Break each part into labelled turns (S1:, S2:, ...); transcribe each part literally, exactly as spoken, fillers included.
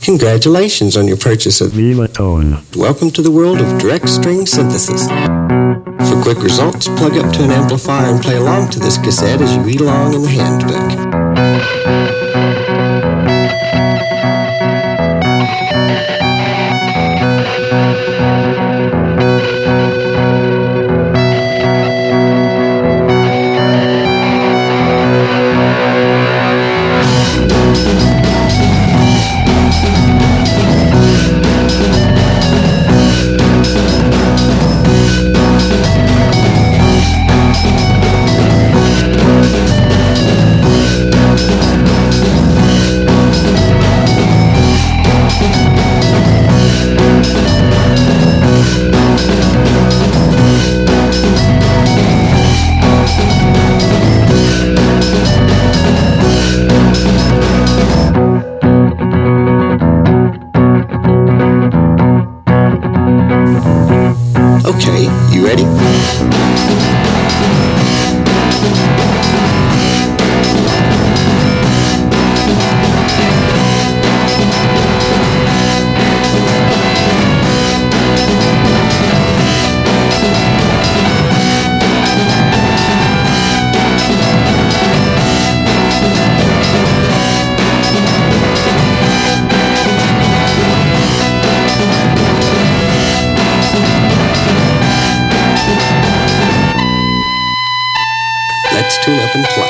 S1: Congratulations on your purchase of
S2: Velatone.
S1: Welcome to the world of direct string synthesis. For quick results, plug up to an amplifier and play along to this cassette as you read along in the handbook. Okay, you ready? Let's tune up and play.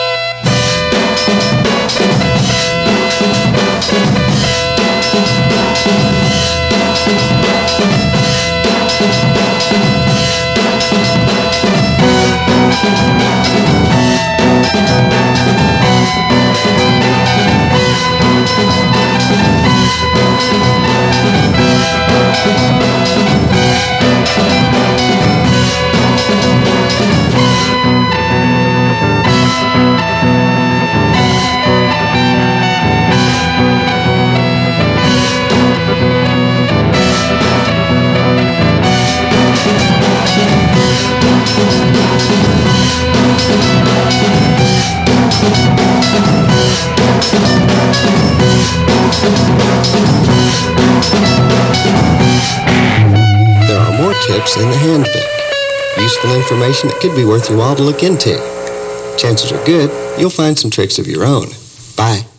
S1: There are more tips in the handbook. Useful information that could be worth your while to look into. Chances are good you'll find some tricks of your own. Bye.